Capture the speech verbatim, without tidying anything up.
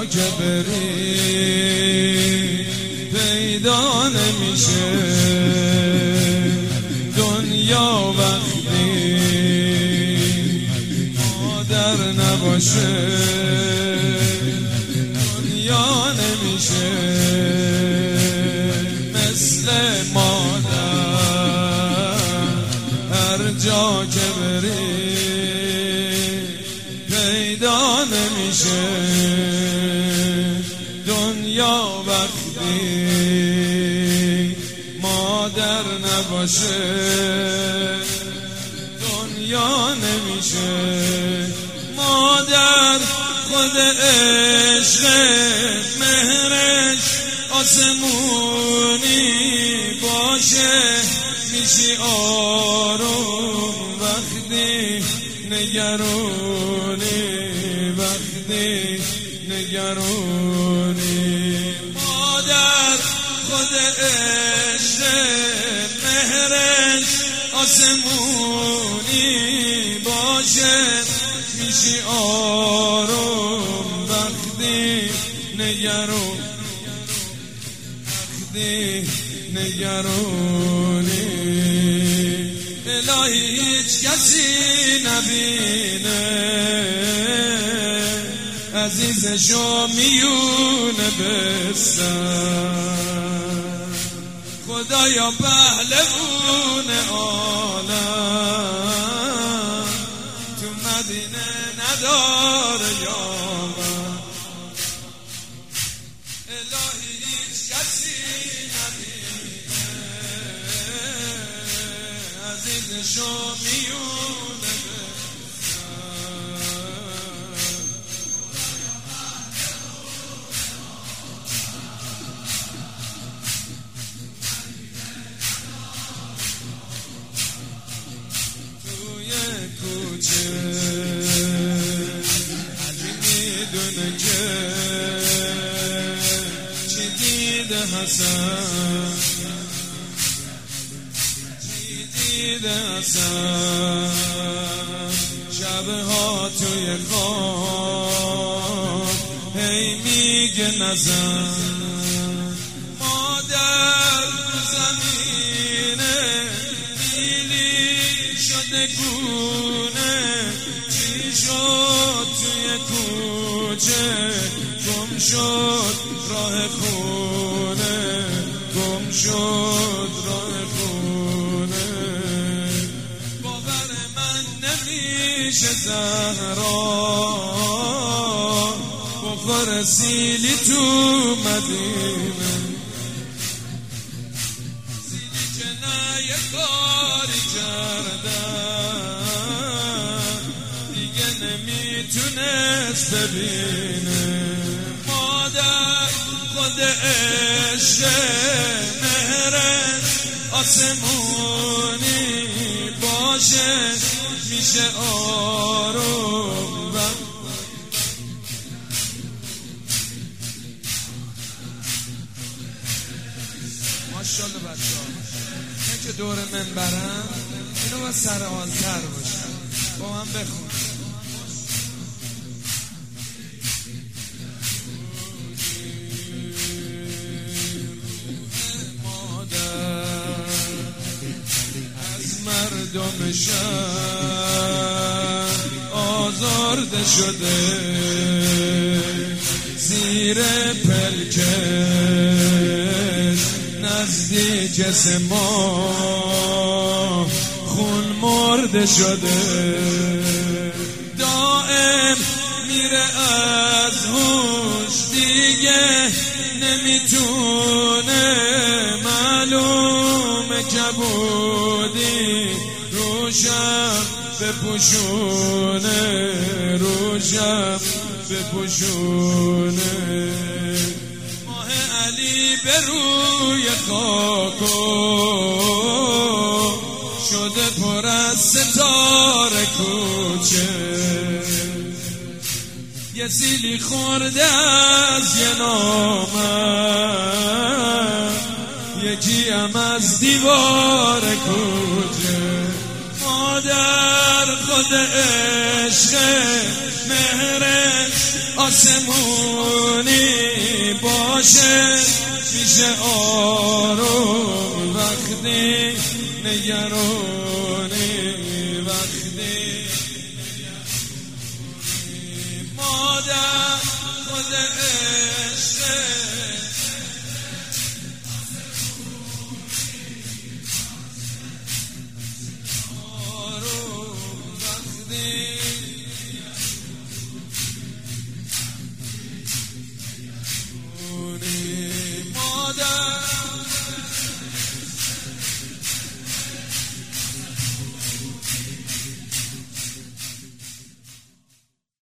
جا که بری پیدا نمیشه دنیا وقتی مادر نباشه دنیا نمیشه مثل مادر هر جا که بری پیدا نمیشه دنیا وقتی مادر نباشه دنیا نمیشه مادر خود عشق مهرش آسمونی باشه میشی آروم وقتی نگرونی وقتی نگرونی مادر خود عشق مهرش آسمونی باشه میشی آروم وقتی نگرون وقتی نگرونی الهی هیچ کسی نبینه عزیزشو میونه بستن خدایا پهلوون عالم تو مدینه نداره یارم الهی هیچ کسی نبینه عزیزشو میونه کوچه میدونه که چی دیده حسن چی دیده حسن شبها توی خواب هی میگه نزن مادر زمینه میلی شده گونه چی شد توی کوچه گم شد راه خونه گم شد راه خونه باور من نمیشه زهرا بخور سیلی تو مدینه سیلی که نه یه کاری کردن دیگه نمیتونست ببینه مادر خود عشق مهرش آسمونی باشه میشه آروم ماشاءالله بچه ها من که دور منبرم اینو با سر حالتر باشم با من بخون مردم شهر آزرده شده زیر پلکش نزدیک سما خون مرده شده دائم میره از هوش دیگه نمیتونه معلومه کبودی روشم بپوشونه روشم بپوشونه ماه علی به روی خاکو شده پر از ستاره کوچه یه سیلی خورده از یه نامم یکی هم از دیوار کوچه مادر خود عشق مهرش آسمونی باشه میشه آروم وقتی نگرانی وقتی مادر خود عشقه مادر